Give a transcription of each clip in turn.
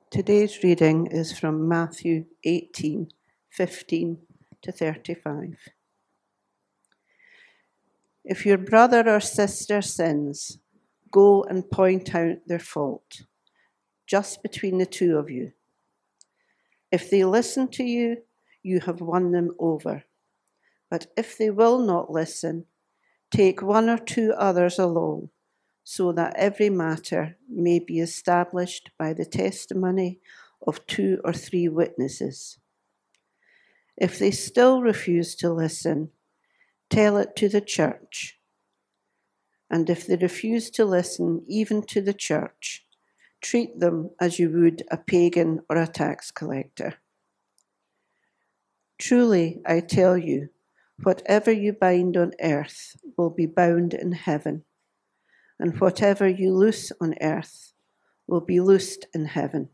Today's reading is from Matthew 18:15 to 35. If your brother or sister sins, go and point out their fault, just between the two of you. If they listen to you, you have won them over. But if they will not listen, take one or two others along, so that every matter may be established by the testimony of 2 or 3 witnesses. If they still refuse to listen, tell it to the church. And if they refuse to listen even to the church, treat them as you would a pagan or a tax collector. Truly, I tell you, whatever you bind on earth will be bound in heaven, and whatever you loose on earth will be loosed in heaven.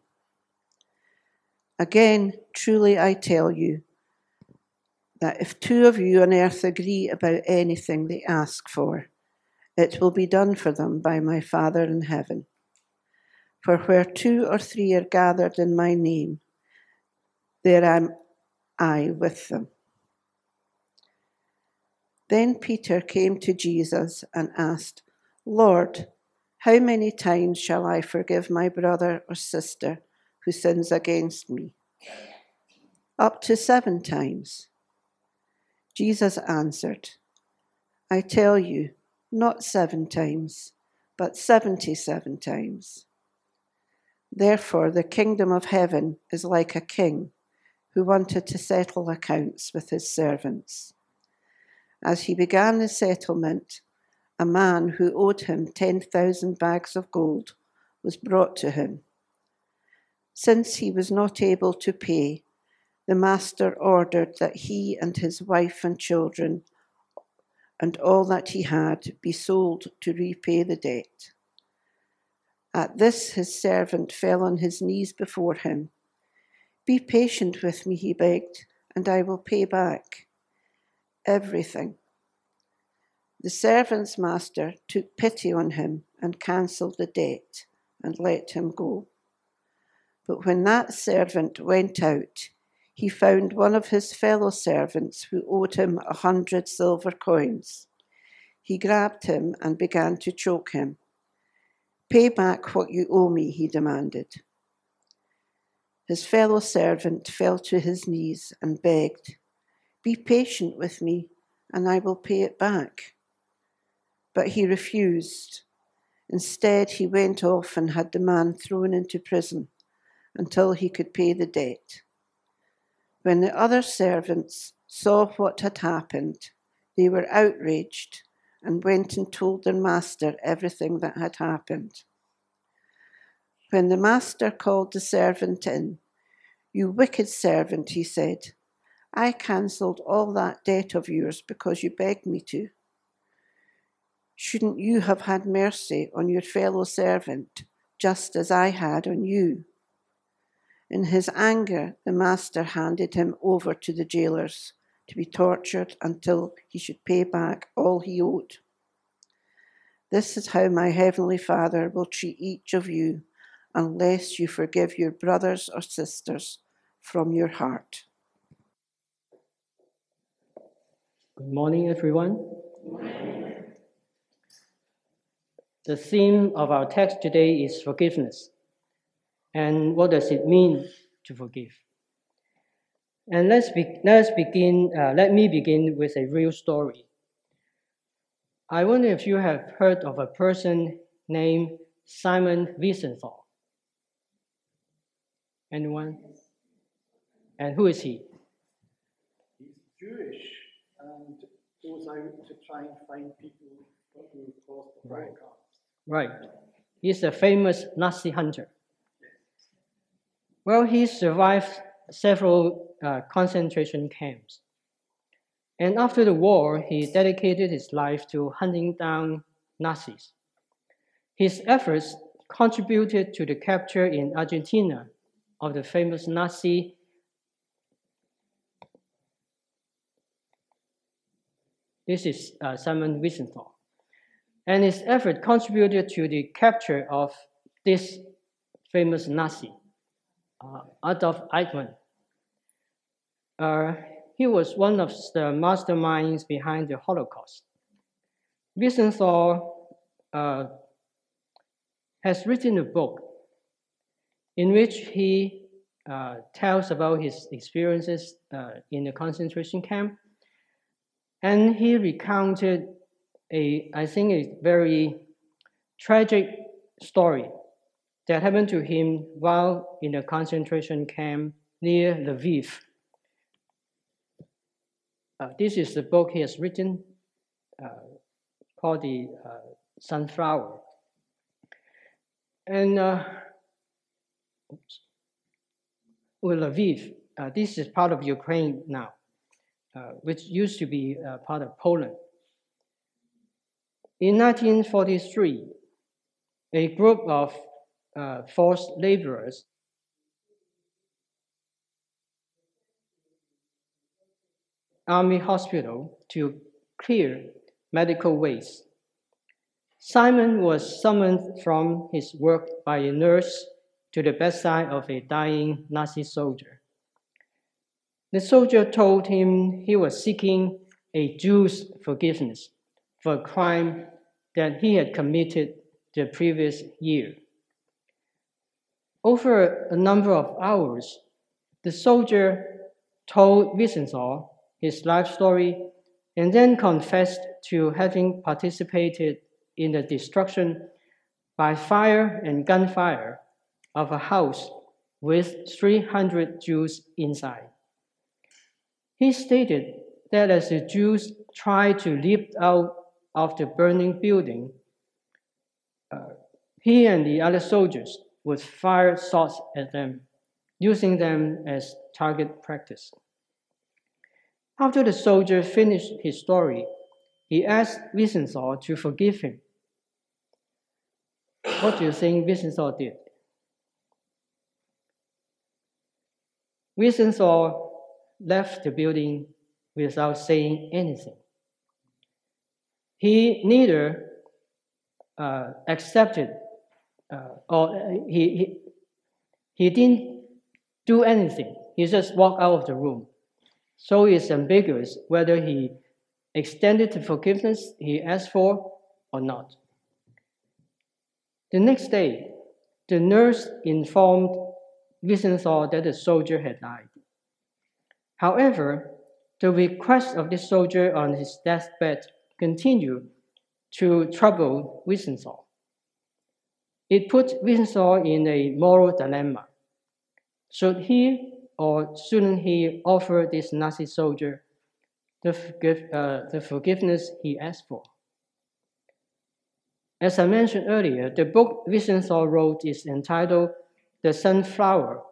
Again, truly I tell you, that if 2 of you on earth agree about anything they ask for, it will be done for them by my Father in heaven. For where 2 or 3 are gathered in my name, there am I with them. Then Peter came to Jesus and asked, Lord, how many times shall I forgive my brother or sister who sins against me? Up to 7 times. Jesus answered, I tell you, not 7 times, but 77 times. Therefore, the kingdom of heaven is like a king who wanted to settle accounts with his servants. As he began the settlement, a man who owed him 10,000 bags of gold was brought to him. Since he was not able to pay, the master ordered that he and his wife and children and all that he had be sold to repay the debt. At this, his servant fell on his knees before him. Be patient with me, he begged, and I will pay back everything. The servant's master took pity on him and cancelled the debt and let him go. But when that servant went out, he found one of his fellow servants who owed him 100 silver coins. He grabbed him and began to choke him. Pay back what you owe me, he demanded. His fellow servant fell to his knees and begged, Be patient with me, and I will pay it back. But he refused. Instead, he went off and had the man thrown into prison until he could pay the debt. When the other servants saw what had happened, they were outraged and went and told their master everything that had happened. When the master called the servant in, You wicked servant, he said, I cancelled all that debt of yours because you begged me to. Shouldn't you have had mercy on your fellow servant, just as I had on you? In his anger, the master handed him over to the jailers to be tortured until he should pay back all he owed. This is how my heavenly Father will treat each of you unless you forgive your brothers or sisters from your heart. Good morning, everyone. Good morning. The theme of our text today is forgiveness. And what does it mean to forgive? And let me begin with a real story. I wonder if you have heard of a person named Simon Wiesenthal. Anyone? And who is he? He's Jewish and goes out to try and find people who caused the Holocaust. Right. He's a famous Nazi hunter. Well, he survived several concentration camps. And after the war, he dedicated his life to hunting down Nazis. His efforts contributed to the capture in Argentina of the famous Nazi This is Simon Wiesenthal. And his effort contributed to the capture of this famous Nazi. Adolf Eichmann. He was one of the masterminds behind the Holocaust. Wiesenthal has written a book in which he tells about his experiences in the concentration camp. And he recounted I think a very tragic story that happened to him while in a concentration camp near Lviv. This is the book he has written called The Sunflower. And Lviv, this is part of Ukraine now, which used to be part of Poland. In 1943, a group of forced laborers Army hospital to clear medical waste. Simon was summoned from his work by a nurse to the bedside of a dying Nazi soldier. The soldier told him he was seeking a Jew's forgiveness for a crime that he had committed the previous year. Over a number of hours, the soldier told Wiesenthal his life story and then confessed to having participated in the destruction by fire and gunfire of a house with 300 Jews inside. He stated that as the Jews tried to leap out of the burning building, he and the other soldiers would fire shots at them, using them as target practice. After the soldier finished his story, he asked Wiesenthal to forgive him. What do you think Wiesenthal did? Wiesenthal left the building without saying anything. He neither accepted or he didn't do anything. He just walked out of the room. So it's ambiguous whether he extended the forgiveness he asked for or not. The next day, the nurse informed Wiesenthal that the soldier had died. However, the request of the soldier on his deathbed continued to trouble Wiesenthal. It put Wiesenthal in a moral dilemma. Should he or shouldn't he offer this Nazi soldier the forgiveness he asked for? As I mentioned earlier, the book Wiesenthal wrote is entitled The Sunflower,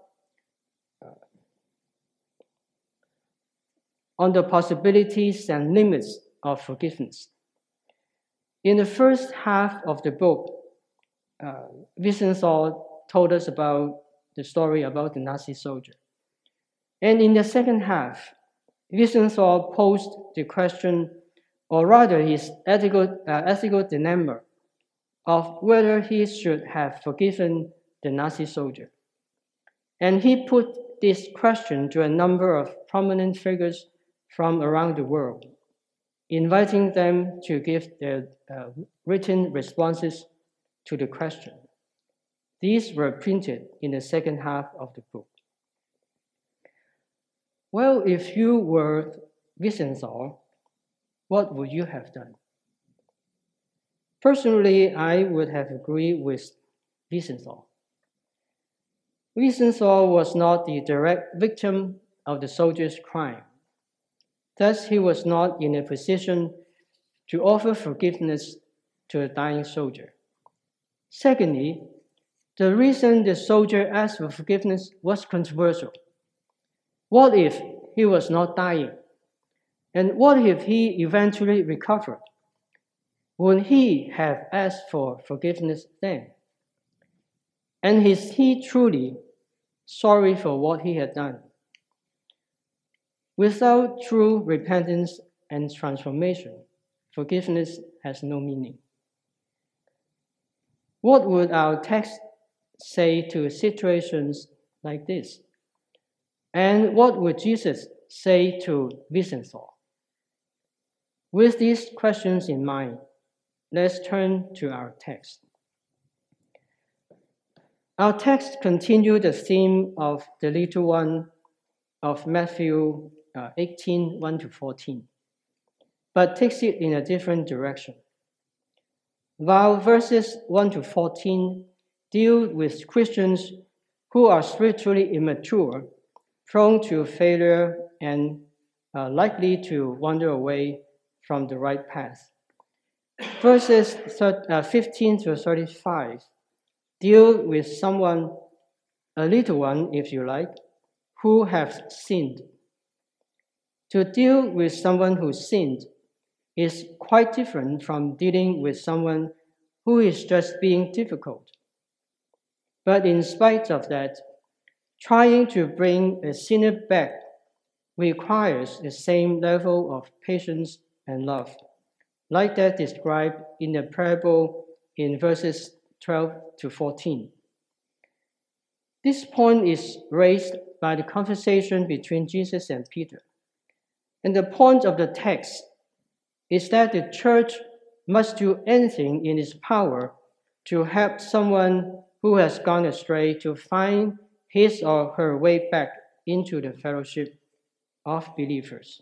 on the possibilities and limits of forgiveness. In the first half of the book, Wiesenthal told us about the story about the Nazi soldier. And in the second half, Wiesenthal posed the question, or rather his ethical dilemma, of whether he should have forgiven the Nazi soldier. And he put this question to a number of prominent figures from around the world, inviting them to give their written responses to the question. These were printed in the second half of the book. Well, if you were Wiesenthal, what would you have done? Personally, I would have agreed with Wiesenthal. Wiesenthal was not the direct victim of the soldier's crime. Thus, he was not in a position to offer forgiveness to a dying soldier. Secondly, the reason the soldier asked for forgiveness was controversial. What if he was not dying? And what if he eventually recovered? Would he have asked for forgiveness then? And is he truly sorry for what he had done? Without true repentance and transformation, forgiveness has no meaning. What would our text say to situations like this. And what would Jesus say to Wiesenthal? With these questions in mind, let's turn to our text. Our text continues the theme of the little one of Matthew 18, 1-14, but takes it in a different direction. While verses 1-14 deal with Christians who are spiritually immature, prone to failure, and likely to wander away from the right path. Verses 15-35 deal with someone, a little one, if you like, who have sinned. To deal with someone who sinned is quite different from dealing with someone who is just being difficult. But in spite of that, trying to bring a sinner back requires the same level of patience and love, like that described in the parable in verses 12-14. This point is raised by the conversation between Jesus and Peter. And the point of the text is that the church must do anything in its power to help someone who has gone astray to find his or her way back into the fellowship of believers.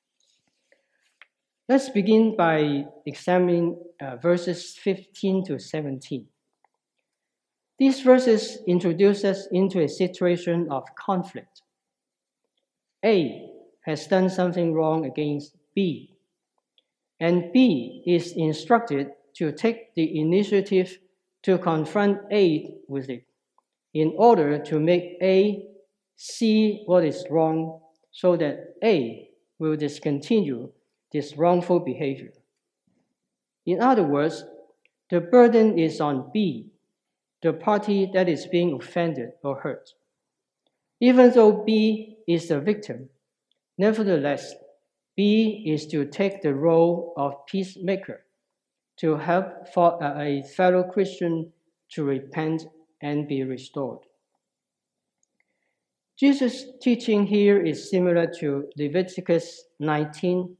Let's begin by examining verses 15-17. These verses introduce us into a situation of conflict. A has done something wrong against B, and B is instructed to take the initiative to confront A with it in order to make A see what is wrong so that A will discontinue this wrongful behavior. In other words, the burden is on B, the party that is being offended or hurt. Even though B is the victim, nevertheless, B is to take the role of peacemaker to help a fellow Christian to repent and be restored. Jesus' teaching here is similar to Leviticus 19,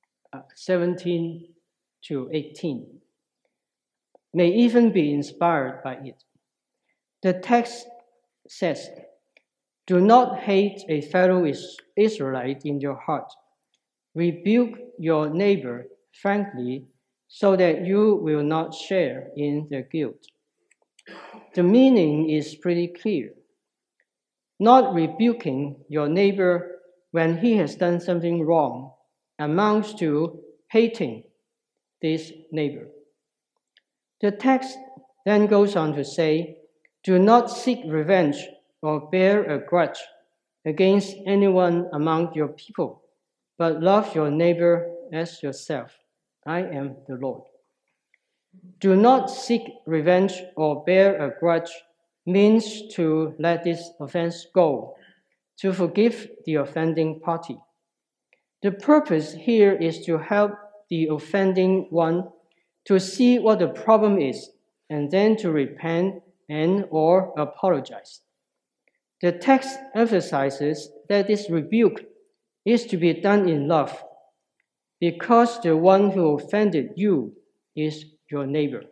17-18, may even be inspired by it. The text says, "Do not hate a fellow Israelite in your heart. Rebuke your neighbor frankly so that you will not share in their guilt." The meaning is pretty clear. Not rebuking your neighbor when he has done something wrong amounts to hating this neighbor. The text then goes on to say, "Do not seek revenge or bear a grudge against anyone among your people, but love your neighbor as yourself. I am the Lord." Do not seek revenge or bear a grudge means to let this offense go, to forgive the offending party. The purpose here is to help the offending one to see what the problem is and then to repent and or apologize. The text emphasizes that this rebuke is to be done in love because the one who offended you is your neighbor.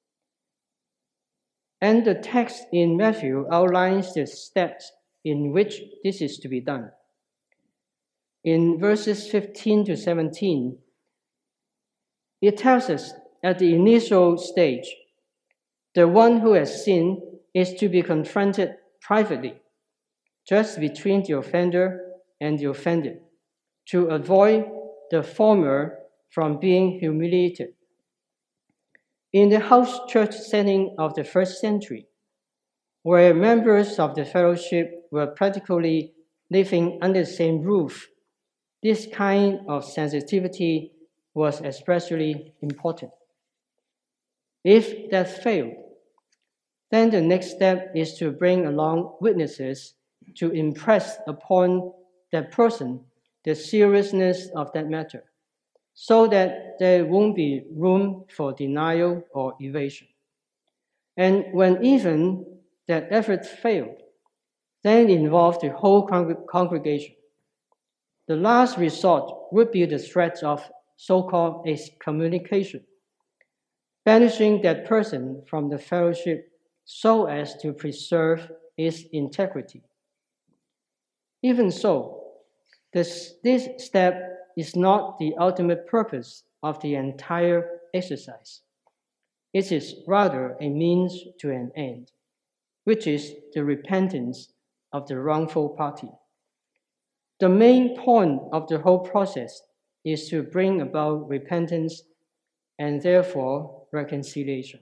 And the text in Matthew outlines the steps in which this is to be done. In verses 15-17, it tells us at the initial stage, the one who has sinned is to be confronted privately, just between the offender and the offended, to avoid the former from being humiliated. In the house church setting of the first century, where members of the fellowship were practically living under the same roof, this kind of sensitivity was especially important. If that failed, then the next step is to bring along witnesses to impress upon that person the seriousness of that matter, so that there won't be room for denial or evasion. And when even that effort failed, then it involves the whole congregation. The last resort would be the threat of so-called excommunication, banishing that person from the fellowship so as to preserve its integrity. Even so, this step is not the ultimate purpose of the entire exercise. It is rather a means to an end, which is the repentance of the wrongful party. The main point of the whole process is to bring about repentance and therefore reconciliation.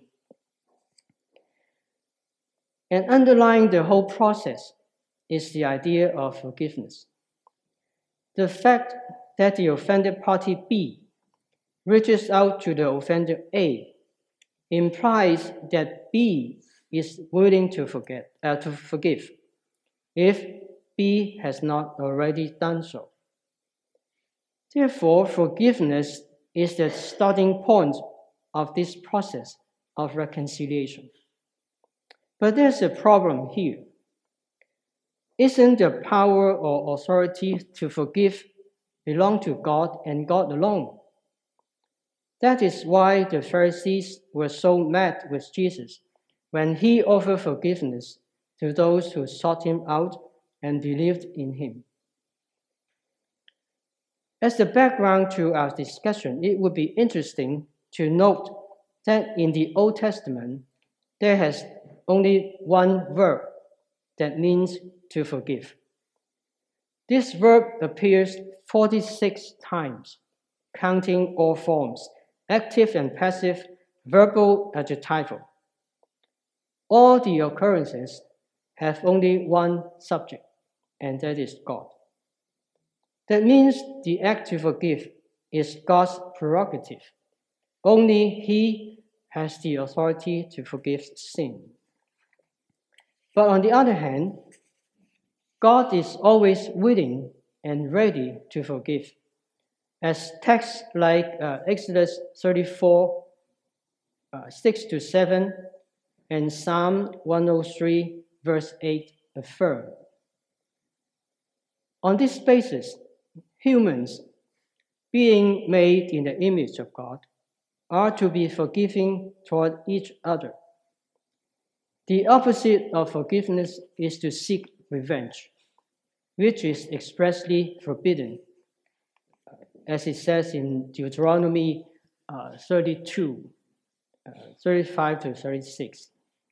And underlying the whole process is the idea of forgiveness. The fact that the offended party B reaches out to the offender A implies that B is willing to forgive, if B has not already done so. Therefore, forgiveness is the starting point of this process of reconciliation. But there's a problem here. Isn't the power or authority to forgive belong to God and God alone? That is why the Pharisees were so mad with Jesus when he offered forgiveness to those who sought him out and believed in him. As the background to our discussion, it would be interesting to note that in the Old Testament, there has only one verb that means to forgive. This verb appears 46 times, counting all forms, active and passive, verbal, adjectival. All the occurrences have only one subject, and that is God. That means the act to forgive is God's prerogative. Only He has the authority to forgive sin. But on the other hand, God is always willing and ready to forgive, as texts like Exodus 34, 6-7, and Psalm 103, verse 8 affirm. On this basis, humans, being made in the image of God, are to be forgiving toward each other. The opposite of forgiveness is to seek revenge, which is expressly forbidden, as it says in Deuteronomy 32, 35-36.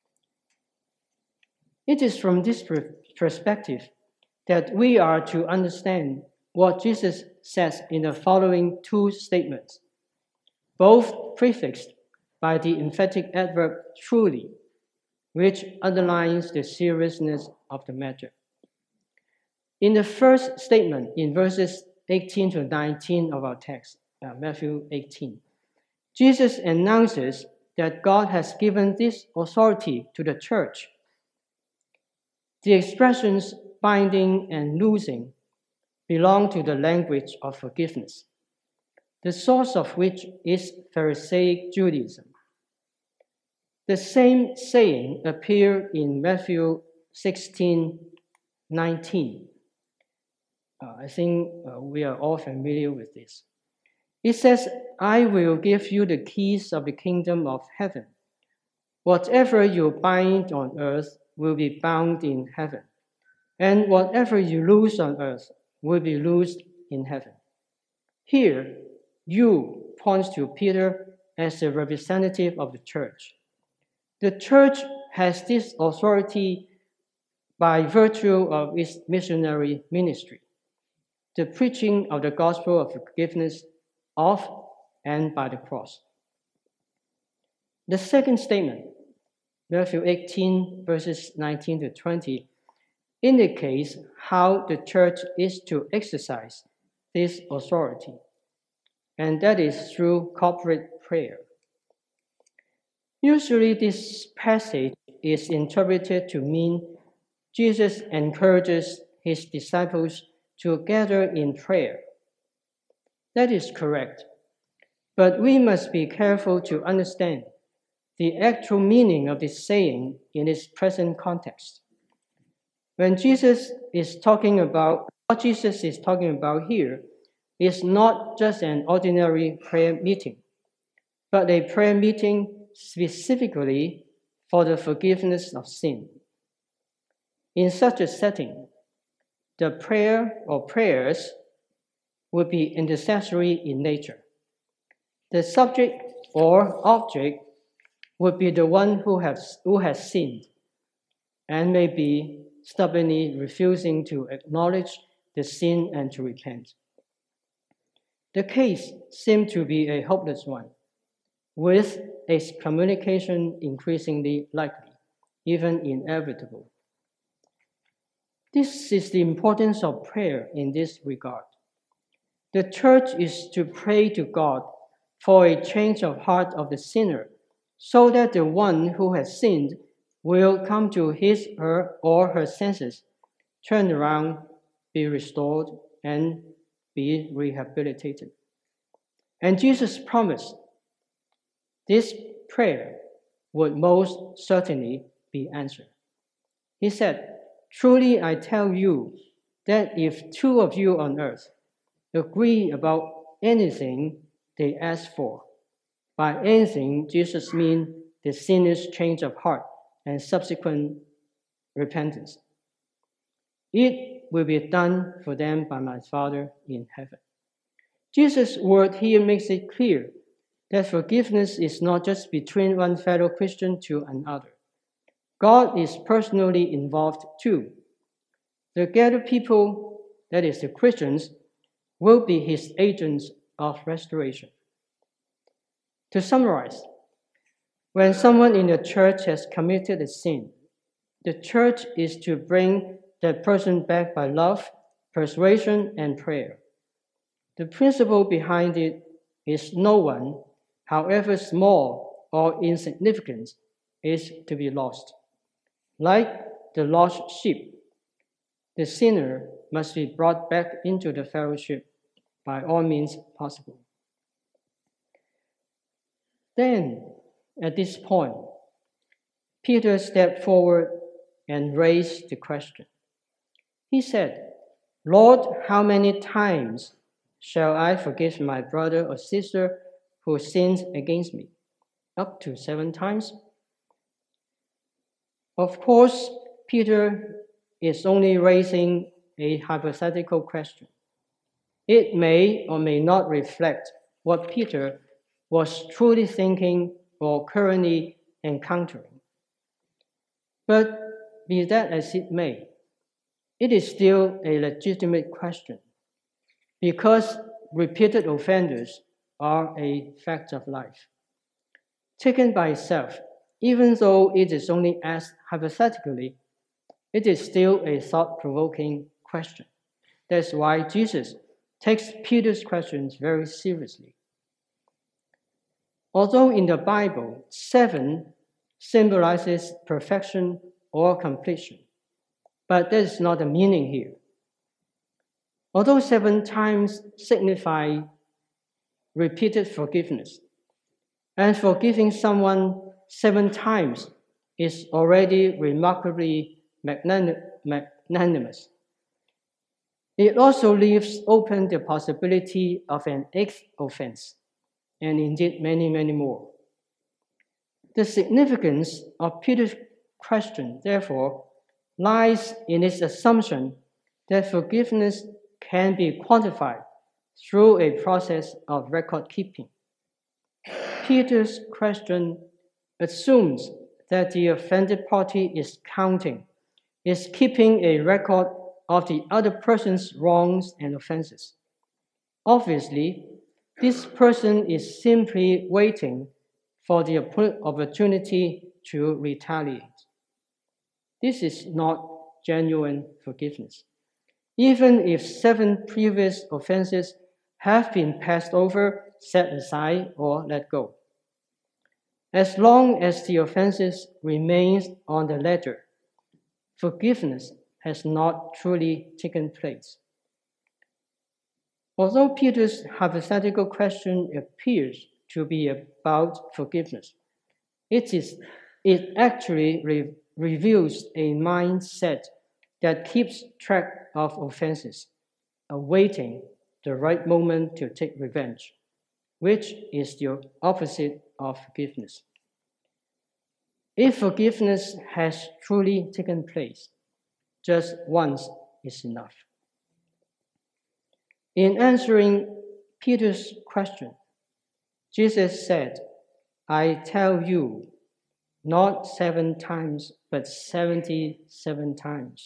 It is from this perspective that we are to understand what Jesus says in the following two statements, both prefixed by the emphatic adverb truly, which underlines the seriousness of the matter. In the first statement, in verses 18-19 of our text, Matthew 18, Jesus announces that God has given this authority to the church. The expressions binding and loosing belong to the language of forgiveness, the source of which is Pharisaic Judaism. The same saying appeared in Matthew 16:19. I think we are all familiar with this. It says, I will give you the keys of the kingdom of heaven. Whatever you bind on earth will be bound in heaven, and whatever you loose on earth will be loosed in heaven. Here, you points to Peter as the representative of the church. The church has this authority by virtue of its missionary ministry, the preaching of the gospel of forgiveness of and by the cross. The second statement, Matthew 18, verses 19-20, indicates how the church is to exercise this authority, and that is through corporate prayer. Usually, this passage is interpreted to mean Jesus encourages his disciples to gather in prayer. That is correct, but we must be careful to understand the actual meaning of this saying in its present context. When Jesus is talking about, what Jesus is talking about here is not just an ordinary prayer meeting, but a prayer meeting specifically for the forgiveness of sin. In such a setting, the prayer or prayers would be intercessory in nature. The subject or object would be the one who has sinned and may be stubbornly refusing to acknowledge the sin and to repent. The case seemed to be a hopeless one, with excommunication increasingly likely, even inevitable. This is the importance of prayer in this regard. The church is to pray to God for a change of heart of the sinner, so that the one who has sinned will come to his, her, or her senses, turn around, be restored, and be rehabilitated. And Jesus promised this prayer would most certainly be answered. He said, "Truly I tell you that if two of you on earth agree about anything they ask for," by anything, Jesus means the sinner's change of heart and subsequent repentance, "it will be done for them by my Father in heaven." Jesus' word here makes it clear that forgiveness is not just between one fellow Christian to another. God is personally involved too. The gathered people, that is the Christians, will be his agents of restoration. To summarize, when someone in the church has committed a sin, the church is to bring that person back by love, persuasion, and prayer. The principle behind it is no one, however small or insignificant, is to be lost. Like the lost sheep, the sinner must be brought back into the fellowship by all means possible. Then, at this point, Peter stepped forward and raised the question. He said, "Lord, how many times shall I forgive my brother or sister who sins against me? Up to 7 times?" Of course, Peter is only raising a hypothetical question. It may or may not reflect what Peter was truly thinking or currently encountering. But be that as it may, it is still a legitimate question, because repeated offenders are a fact of life. Taken by itself, even though it is only asked hypothetically, it is still a thought-provoking question. That's why Jesus takes Peter's questions very seriously. Although in the Bible, 7 symbolizes perfection or completion, but that is not the meaning here. Although 7 times signify repeated forgiveness, and forgiving someone 7 times is already remarkably magnanimous, it also leaves open the possibility of an 8th offense, and indeed many, many more. The significance of Peter's question, therefore, lies in its assumption that forgiveness can be quantified through a process of record keeping. Peter's question assumes that the offended party is keeping a record of the other person's wrongs and offenses. Obviously, this person is simply waiting for the opportunity to retaliate. This is not genuine forgiveness. Even if 7 previous offenses have been passed over, set aside, or let go. As long as the offenses remain on the ledger, forgiveness has not truly taken place. Although Peter's hypothetical question appears to be about forgiveness, it actually reveals a mindset that keeps track of offenses, awaiting the right moment to take revenge, which is the opposite of forgiveness. If forgiveness has truly taken place, just once is enough. In answering Peter's question, Jesus said, I tell you, not 7 times, but 77 times.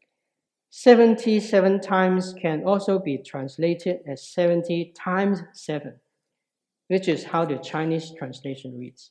77 times can also be translated as 70 times 7, which is how the Chinese translation reads.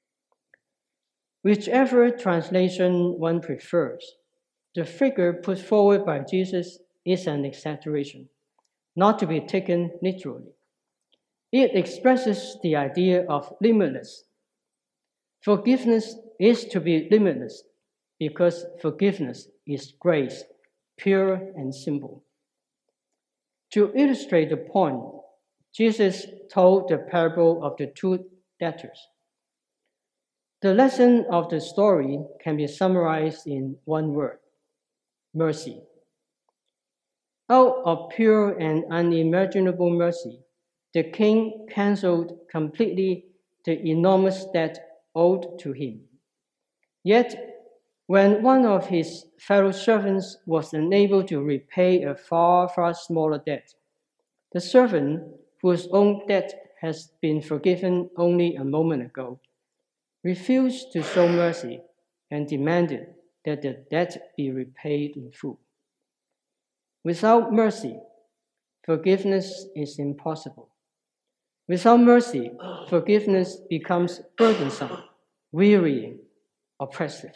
Whichever translation one prefers, the figure put forward by Jesus is an exaggeration, not to be taken literally. It expresses the idea of limitless. Forgiveness is to be limitless because forgiveness is grace, pure and simple. To illustrate the point, Jesus told the parable of the 2 debtors. The lesson of the story can be summarized in one word: mercy. Out of pure and unimaginable mercy, the king cancelled completely the enormous debt owed to him. Yet, when one of his fellow servants was unable to repay a far, far smaller debt, the servant whose own debt has been forgiven only a moment ago refused to show mercy and demanded that the debt be repaid in full. Without mercy, forgiveness is impossible. Without mercy, forgiveness becomes burdensome, wearying, oppressive.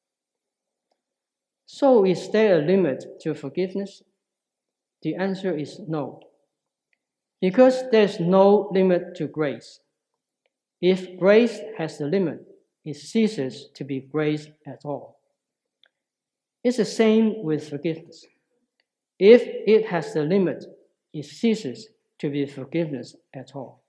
So, is there a limit to forgiveness? The answer is no. Because there's no limit to grace. If grace has a limit, it ceases to be grace at all. It's the same with forgiveness. If it has a limit, it ceases to be forgiveness at all.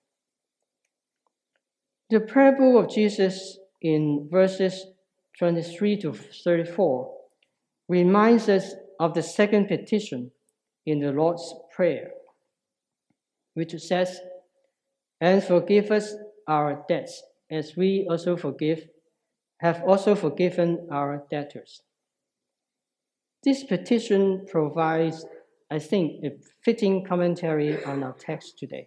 The parable of Jesus in verses 23 to 34 reminds us of the second petition in the Lord's Prayer, which says, "And forgive us our debts, as we also have also forgiven our debtors." This petition provides, I think, a fitting commentary on our text today.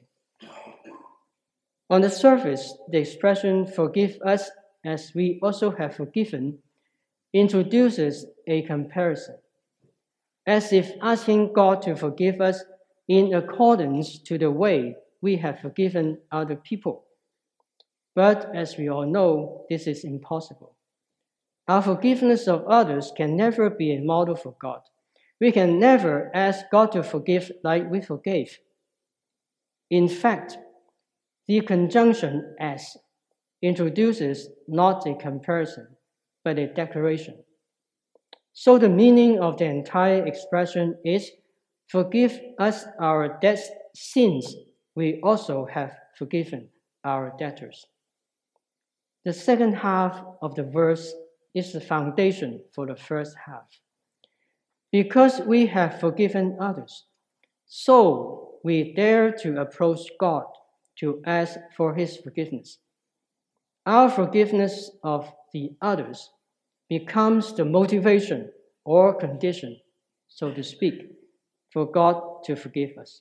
On the surface, the expression "forgive us as we also have forgiven" introduces a comparison, as if asking God to forgive us in accordance to the way we have forgiven other people. But as we all know, this is impossible. Our forgiveness of others can never be a model for God. We can never ask God to forgive like we forgave. In fact, the conjunction "as" introduces not a comparison, but a declaration. So the meaning of the entire expression is, "Forgive us our debts since we also have forgiven our debtors." The second half of the verse is the foundation for the first half. Because we have forgiven others, so we dare to approach God to ask for His forgiveness. Our forgiveness of the others becomes the motivation or condition, so to speak, for God to forgive us.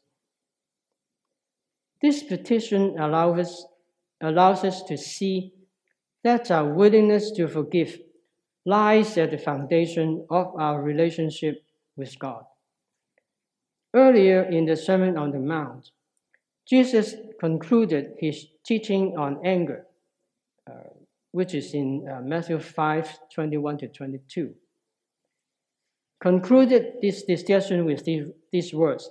This petition allows us to see that our willingness to forgive lies at the foundation of our relationship with God. Earlier in the Sermon on the Mount, Jesus concluded his teaching on anger, which is in Matthew 5:21 to 22. Concluded this discussion with these words: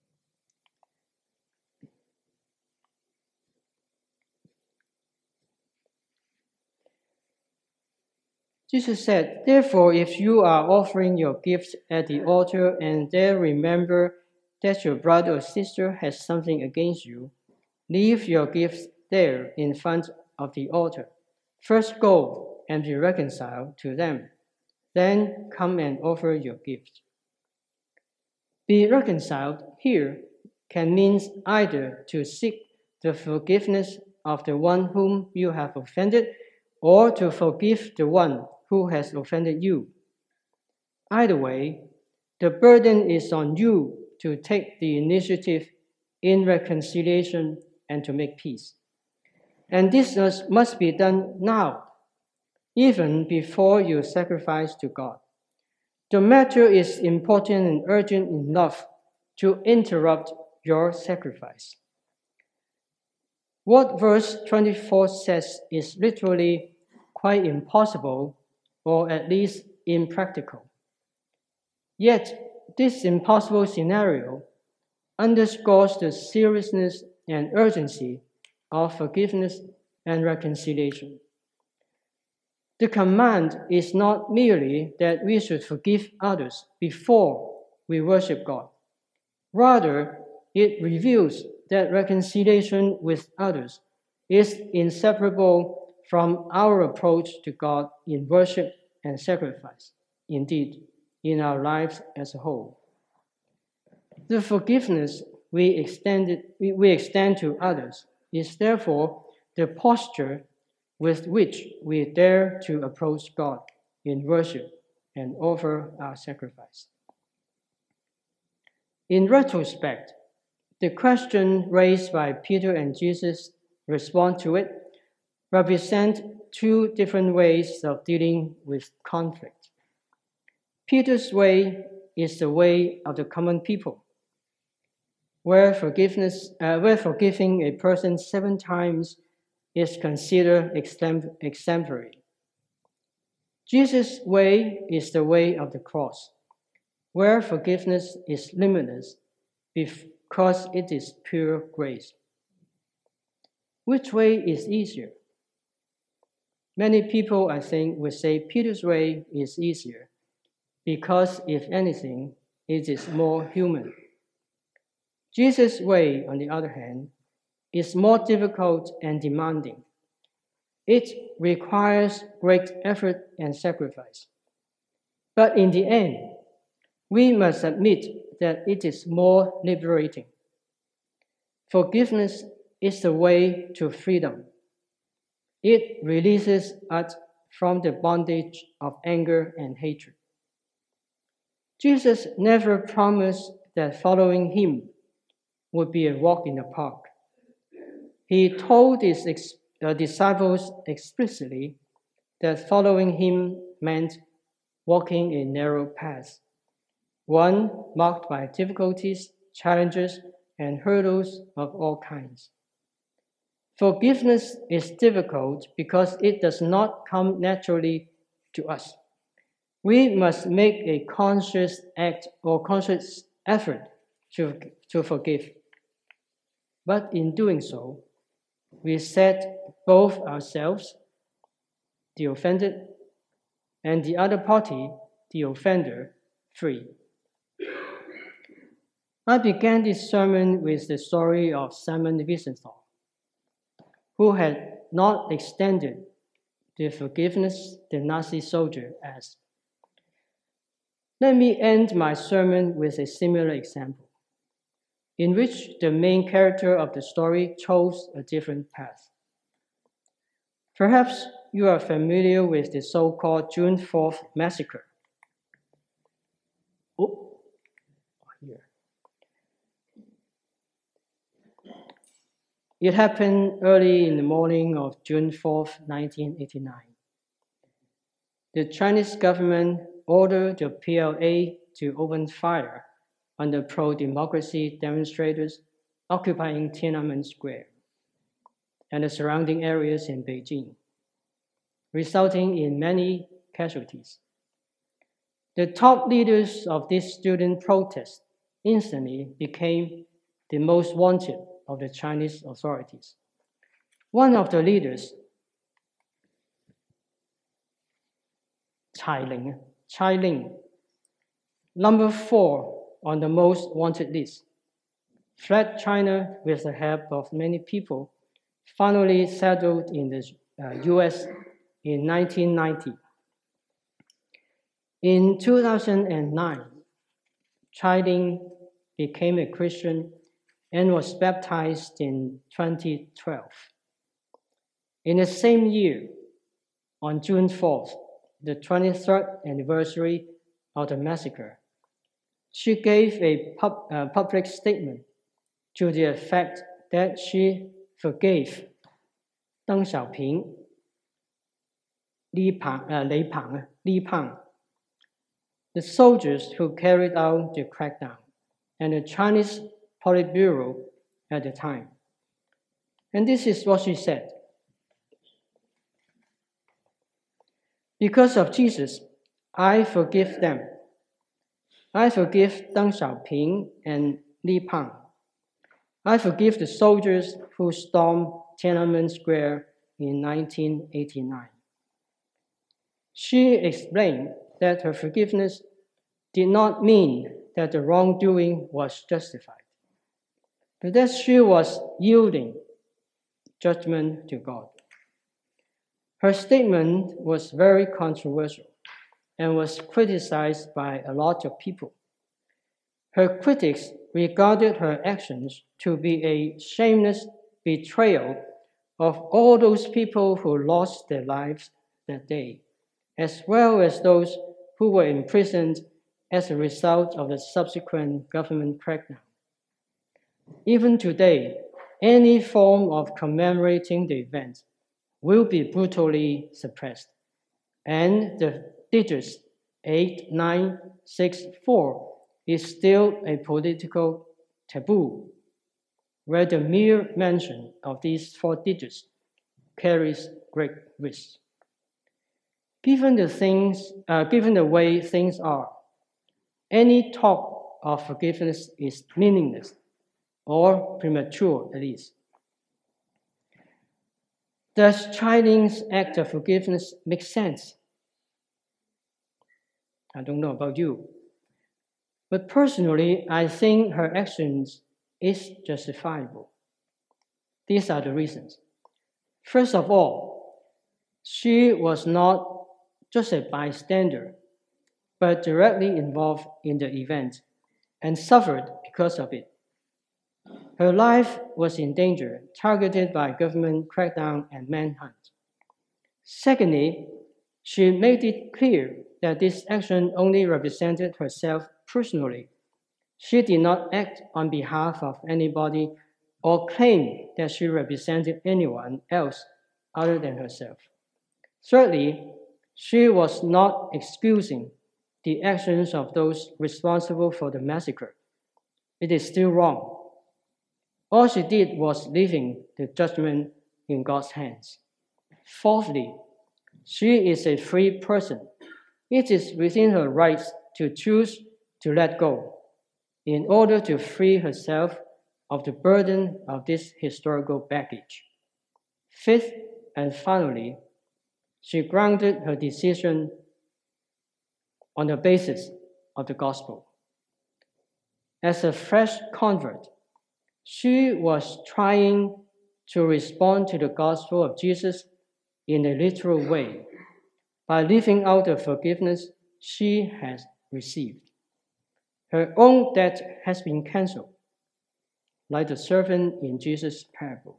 Jesus said, "Therefore, if you are offering your gifts at the altar and there remember that your brother or sister has something against you, leave your gifts there in front of the altar. First go and be reconciled to them. then come and offer your gift. Be reconciled here can mean either to seek the forgiveness of the one whom you have offended, or to forgive the one who has offended you. Either way, the burden is on you to take the initiative in reconciliation and to make peace. And this must be done now, even before you sacrifice to God. The matter is important and urgent enough to interrupt your sacrifice. What verse 24 says is literally quite impossible, or at least impractical. Yet, this impossible scenario underscores the seriousness and urgency of forgiveness and reconciliation. The command is not merely that we should forgive others before we worship God. Rather, it reveals that reconciliation with others is inseparable from our approach to God in worship and sacrifice, indeed, in our lives as a whole. The forgiveness we extend to others is therefore the posture with which we dare to approach God in worship and offer our sacrifice. In retrospect, the question raised by Peter and Jesus' response to it represent two different ways of dealing with conflict. Peter's way is the way of the common people, where forgiving a person 7 times is considered exemplary. Jesus' way is the way of the cross, where forgiveness is limitless because it is pure grace. Which way is easier? Many people, I think, would say Peter's way is easier because, if anything, it is more human. Jesus' way, on the other hand, is more difficult and demanding. It requires great effort and sacrifice. But in the end, we must admit that it is more liberating. Forgiveness is the way to freedom. It releases us from the bondage of anger and hatred. Jesus never promised that following him would be a walk in the park. He told his disciples explicitly that following him meant walking a narrow path, one marked by difficulties, challenges, and hurdles of all kinds. Forgiveness is difficult because it does not come naturally to us. We must make a conscious act or conscious effort to forgive. But in doing so, we set both ourselves, the offended, and the other party, the offender, free. I began this sermon with the story of Simon Wiesenthal, who had not extended the forgiveness the Nazi soldier asked. Let me end my sermon with a similar example, in which the main character of the story chose a different path. Perhaps you are familiar with the so-called June 4th massacre. Here. It happened early in the morning of June 4th, 1989. The Chinese government ordered the PLA to open fire on the pro-democracy demonstrators occupying Tiananmen Square and the surrounding areas in Beijing, resulting in many casualties. The top leaders of this student protest instantly became the most wanted of the Chinese authorities. One of the leaders, Cai Ling, number 4 on the most wanted list, fled China with the help of many people, finally settled in the US in 1990. In 2009, Chai Ling became a Christian and was baptized in 2012. In the same year, on June 4th, the 23rd anniversary of the massacre, she gave a public statement to the effect that she forgave Deng Xiaoping, Li Peng, the soldiers who carried out the crackdown, and the Chinese Politburo at the time. And this is what she said. Because of Jesus, I forgive them. I forgive Deng Xiaoping and Li Peng. I forgive the soldiers who stormed Tiananmen Square in 1989. She explained that her forgiveness did not mean that the wrongdoing was justified, but that she was yielding judgment to God. Her statement was very controversial and was criticized by a lot of people. Her critics regarded her actions to be a shameless betrayal of all those people who lost their lives that day, as well as those who were imprisoned as a result of the subsequent government crackdown. Even today, any form of commemorating the event will be brutally suppressed, and the digits 8964 is still a political taboo, where the mere mention of these 4 digits carries great risk. Given the way things are, any talk of forgiveness is meaningless, or premature at least. Does Chai Ling's act of forgiveness make sense? I don't know about you. But personally, I think her actions is justifiable. These are the reasons. First of all, she was not just a bystander, but directly involved in the event and suffered because of it. Her life was in danger, targeted by government crackdown and manhunt. Secondly, she made it clear that this action only represented herself personally. She did not act on behalf of anybody or claim that she represented anyone else other than herself. Thirdly, she was not excusing the actions of those responsible for the massacre. It is still wrong. All she did was leaving the judgment in God's hands. Fourthly, she is a free person. It is within her rights to choose to let go in order to free herself of the burden of this historical baggage. Fifth and finally, she grounded her decision on the basis of the gospel. As a fresh convert, she was trying to respond to the gospel of Jesus in a literal way by living out the forgiveness she has received. Her own debt has been canceled, like the servant in Jesus' parable.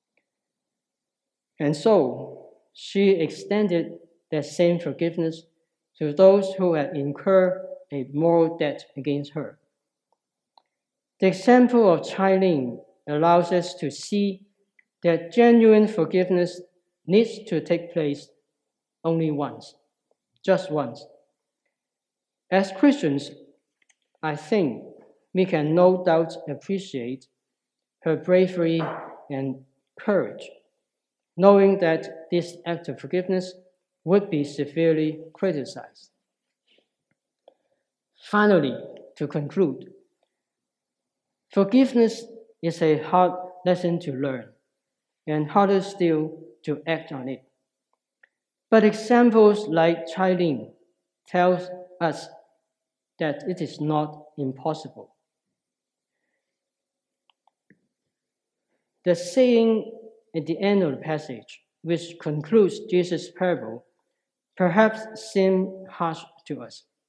And so, she extended that same forgiveness to those who had incurred a moral debt against her. The example of Chai Ling allows us to see that genuine forgiveness needs to take place only once, just once. As Christians, I think we can no doubt appreciate her bravery and courage, knowing that this act of forgiveness would be severely criticized. Finally, to conclude, forgiveness is a hard lesson to learn, and harder still to act on it. But examples like Chai Ling tells us that it is not impossible. The saying at the end of the passage, which concludes Jesus' parable, perhaps seems harsh to us.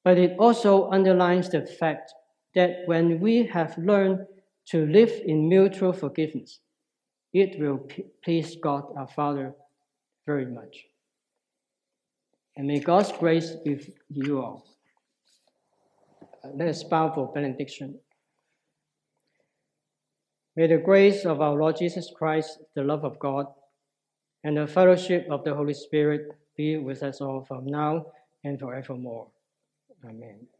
But it also underlines the fact that when we have learned to live in mutual forgiveness, it will please God our Father very much. And may God's grace be with you all. Let us bow for benediction. May the grace of our Lord Jesus Christ, the love of God, and the fellowship of the Holy Spirit be with us all from now and forevermore. Amen.